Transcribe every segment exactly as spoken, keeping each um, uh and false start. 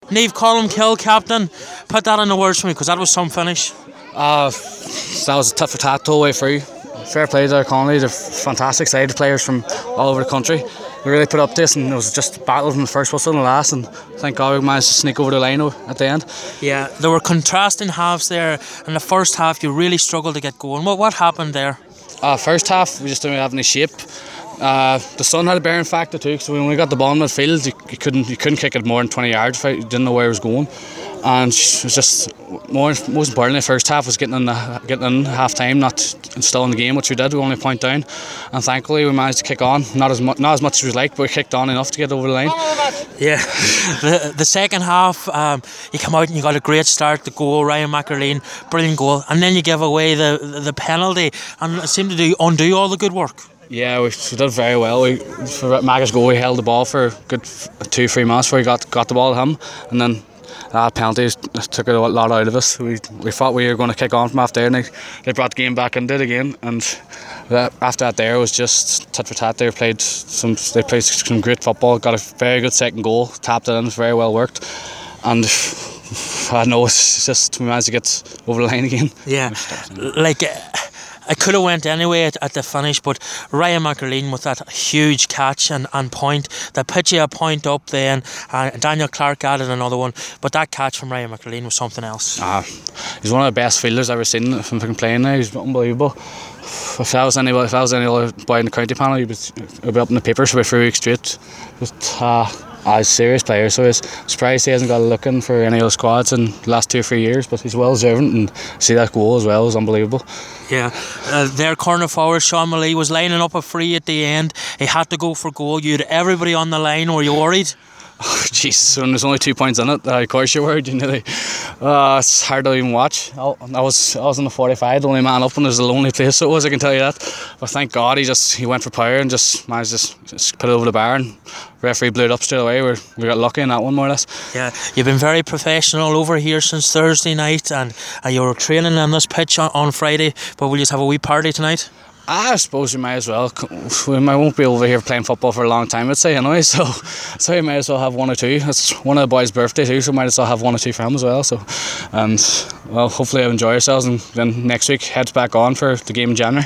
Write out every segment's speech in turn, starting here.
Niamh Colmkill, captain. Put that in the words for me, because that was some finish. Uh, that was a tough attack the whole way through. Fair play to Connolly. They're fantastic side players from all over the country. We really put up this, and it was just a battle from the first whistle and the last, and thank God we managed to sneak over the line at the end. Yeah, there were contrasting halves there. In the first half you really struggled to get going. What, what happened there? Uh, first half we just didn't have any shape. Uh, the sun had a bearing factor too, so when we got the ball in midfield you, you couldn't you couldn't kick it more than twenty yards. You didn't know where it was going, and it was just more most importantly, the first half was getting in the, getting in half time, not still in the game, which we did. We only a point down, and thankfully we managed to kick on. Not as much, not as much as we'd like, but we kicked on enough to get over the line. Yeah, the the second half, um, you come out and you got a great start. The goal, Ryan McArleen, brilliant goal, and then you give away the the, the penalty, and it seemed to do undo all the good work. Yeah, we, we did very well. We, for Macca's goal, we held the ball for a good two, three minutes before we got got the ball to him, and then that penalty took a lot out of us. We we thought we were going to kick on from after there, and they, they brought the game back into it again. And that, after that, there was just tit for tat. They played some they played some great football. Got a very good second goal, tapped it in, very well worked, and I know it's just we managed to get over the line again. Yeah, like. Uh, It could have went anyway at, at the finish, but Ryan McArleen with that huge catch and, and point that put you a point up then, and uh, Daniel Clark added another one, but that catch from Ryan McArleen was something else. Ah, he's one of the best fielders I've ever seen from playing now. He's unbelievable. If I was any, if I was any other boy in the county panel, he'd be, he'd be up in the papers for three weeks straight. But uh, a serious player, so he's surprised he hasn't got a look in for any of the squads in the last two or three years, but he's well deserving, and see that goal as well is unbelievable. Yeah, uh, their corner forward Sean Maley was lining up a free at the end. He had to go for goal. You had everybody on the line. Were you worried? Oh, jeez, when there's only two points in it, uh, of course you're worried. You know, uh, it's hard to even watch. I, I was I was in the forty-five, the only man up, and there's a lonely place, so it was, I can tell you that. But thank God he just he went for power and just managed to just, just put it over the bar, and referee blew it up straight away. We're, we got lucky in that one, more or less. Yeah, you've been very professional over here since Thursday night, and uh, you were training on this pitch on, on Friday, but will you just have a wee party tonight? I suppose we might as well. We might won't be over here playing football for a long time, I'd say, anyway. So, so we might as well have one or two. It's one of the boys' birthday too, so we might as well have one or two for him as well. So, and well, hopefully we'll enjoy ourselves, and then next week heads back on for the game in January.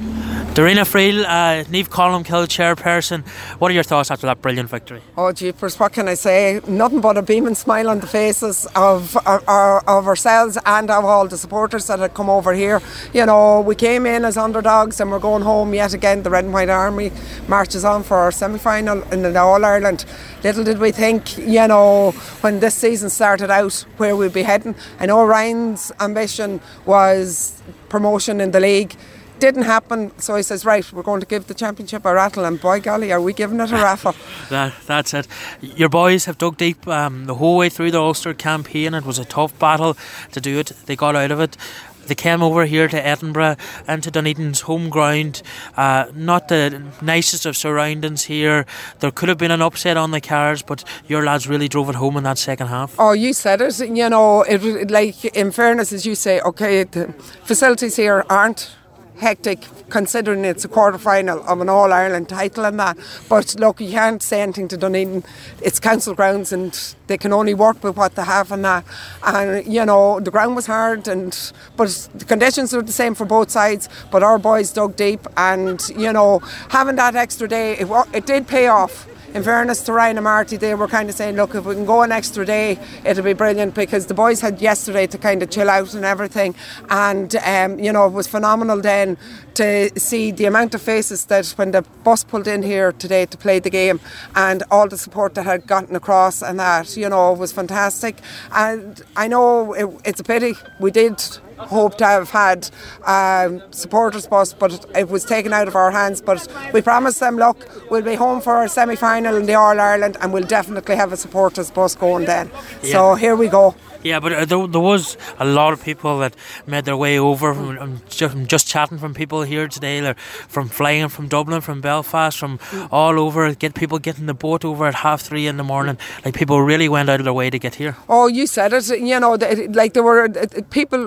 Darina Friel, uh, Niamh Colmkill, chairperson. What are your thoughts after that brilliant victory? Oh, jeepers, what can I say? Nothing but a beaming smile on the faces of, of, of ourselves and of all the supporters that had come over here. You know, we came in as underdogs and we're going home yet again. The Red and White Army marches on for our semi-final in the All-Ireland. Little did we think, you know, when this season started out, where we'd be heading. I know Ryan's ambition was promotion in the league. Didn't happen, so he says, right, we're going to give the championship a rattle, and by golly, are we giving it a raffle? that, that's it. Your boys have dug deep um, the whole way through the Ulster campaign. It was a tough battle to do it. They got out of it. They came over here to Edinburgh, into Dunedin's home ground. Uh, not the nicest of surroundings here. There could have been an upset on the cards, but your lads really drove it home in that second half. Oh, you said it. You know, it was like, in fairness, as you say, okay, the facilities here aren't hectic, considering it's a quarter final of an All-Ireland title and that, but look, you can't say anything to Dunedin. It's council grounds and they can only work with what they have and that, and you know, the ground was hard, and but the conditions were the same for both sides, but our boys dug deep, and you know, having that extra day, it, it did pay off. In fairness to Ryan and Marty, they were kind of saying, look, if we can go an extra day, it'll be brilliant, because the boys had yesterday to kind of chill out and everything, and um, you know, it was phenomenal then to see the amount of faces that when the bus pulled in here today to play the game, and all the support that had gotten across, and that, you know, was fantastic. And I know it, it's a pity we did hope to have had um, supporters bus, but it was taken out of our hands. But we promised them, look, we'll be home for our semi-final in the All-Ireland, and we'll definitely have a supporters bus going then. Yeah. So here we go. Yeah, but uh, there, there was a lot of people that made their way over. From, um, just, from just chatting from people here today, they're from flying from Dublin, from Belfast, from mm. all over. Get people getting the boat over at half three in the morning. Like, people really went out of their way to get here. Oh, you said it. You know, like there were people. People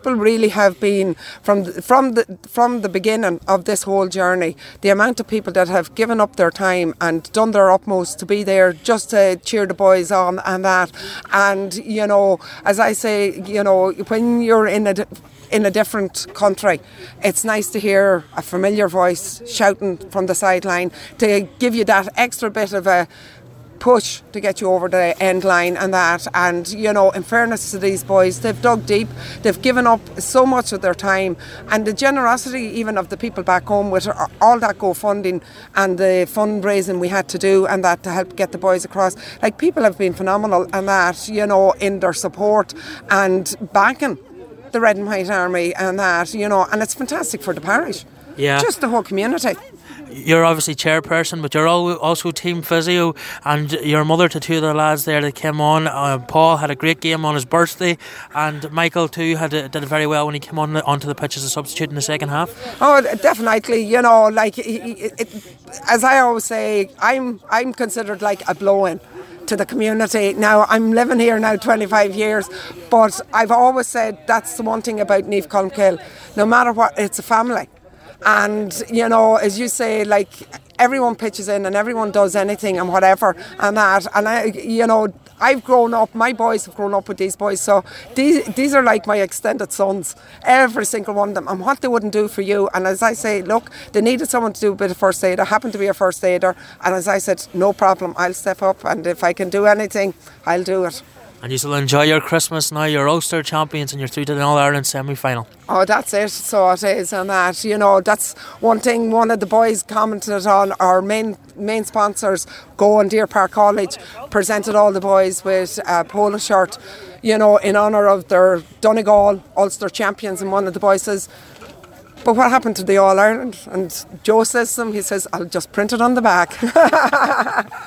people really have been from the, from the from the beginning of this whole journey. The amount of people that have given up their time and done their utmost to be there just to cheer the boys on and that. And you know, as I say, you know, when you're in a in a different country, it's nice to hear a familiar voice shouting from the sideline to give you that extra bit of a push to get you over the end line and that. And you know, in fairness to these boys, they've dug deep, they've given up so much of their time, and the generosity even of the people back home with all that GoFunding and the fundraising we had to do and that to help get the boys across. Like, people have been phenomenal and that, you know, in their support and backing the Red and White Army and that, you know, and it's fantastic for the parish. Yeah. Just the whole community. You're obviously chairperson, but you're also team physio, and you're mother to two of the lads there that came on. Uh, Paul had a great game on his birthday, and Michael too had a, did very well when he came on onto the pitch as a substitute in the second half. Oh, definitely. You know, like it, it, as I always say, I'm I'm considered like a blow-in to the community. Now, I'm living here now twenty-five years, but I've always said that's the one thing about Niamh Colmcille. No matter what, it's a family. And, you know, as you say, like, everyone pitches in and everyone does anything and whatever and that. And, I, you know, I've grown up, my boys have grown up with these boys, so these these are like my extended sons, every single one of them, and what they wouldn't do for you. And as I say, look, they needed someone to do a bit of first aid. I happen to be a first aider, and as I said, no problem, I'll step up, and if I can do anything, I'll do it. And you will enjoy your Christmas now. You're Ulster champions and you're through to the All-Ireland semi-final. Oh, that's it. So it is. And that, you know, that's one thing one of the boys commented on. Our main main sponsors, Go and Deer Park College, presented all the boys with a polo shirt, you know, in honour of their Donegal Ulster champions. And one of the boys says, but what happened to the All-Ireland? And Joe says to him, he says, I'll just print it on the back.